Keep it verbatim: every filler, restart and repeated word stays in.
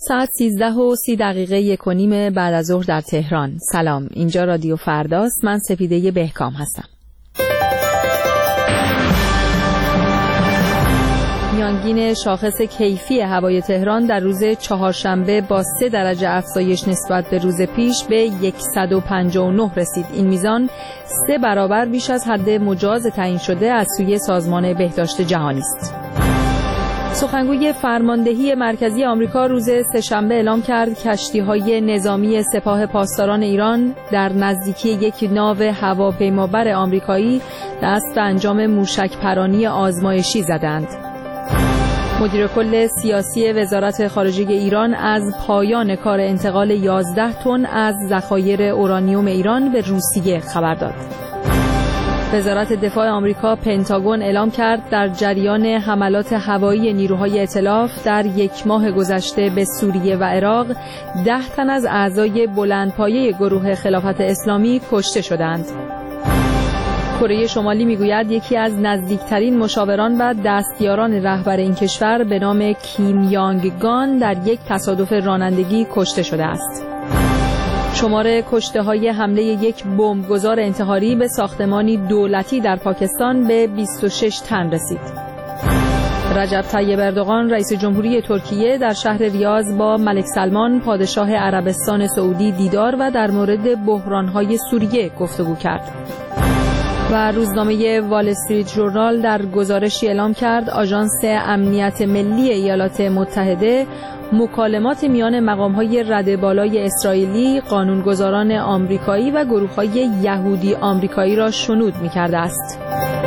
ساعت سیزده و سی دقیقه یک و نیم بعد از ظهر در تهران. سلام، اینجا رادیو فرداست. من سپیده بهکام هستم. میانگین شاخص کیفی هوای تهران در روز چهارشنبه با سه درجه افزایش نسبت به روز پیش به صد و پنجاه و نه رسید. این میزان سه برابر بیش از حد مجاز تعیین شده از سوی سازمان بهداشت جهانی است. سخنگوی فرماندهی مرکزی آمریکا روز سه‌شنبه اعلام کرد کشتی‌های نظامی سپاه پاسداران ایران در نزدیکی یک ناو هواپیمابر آمریکایی دست به انجام موشک‌پرانی آزمایشی زدند. مدیر کل سیاسی وزارت خارجه ایران از پایان کار انتقال یازده تن از ذخایر اورانیوم ایران به روسیه خبر داد. وزارت دفاع آمریکا پنتاگون اعلام کرد در جریان حملات هوایی نیروهای ائتلاف در یک ماه گذشته به سوریه و عراق ده تن از اعضای بلندپایه گروه خلافت اسلامی کشته شدند. کره شمالی میگوید یکی از نزدیکترین مشاوران و دستیاران رهبر این کشور به نام کیم یانگ گان در یک تصادف رانندگی کشته شده است. شمار کشته‌های حمله یک بمبگذار انتحاری به ساختمانی دولتی در پاکستان به بیست و شش تن رسید. رجب طیب اردوغان رئیس جمهوری ترکیه در شهر ریاض با ملک سلمان پادشاه عربستان سعودی دیدار و در مورد بحران‌های سوریه گفتگو کرد. و روزنامه وال استریت ژورنال در گزارشی اعلام کرد آژانس امنیت ملی ایالات متحده مکالمات میان مقام‌های رده بالای اسرائیلی، قانونگذاران آمریکایی و گروه‌های یهودی آمریکایی را شنود می‌کرده است.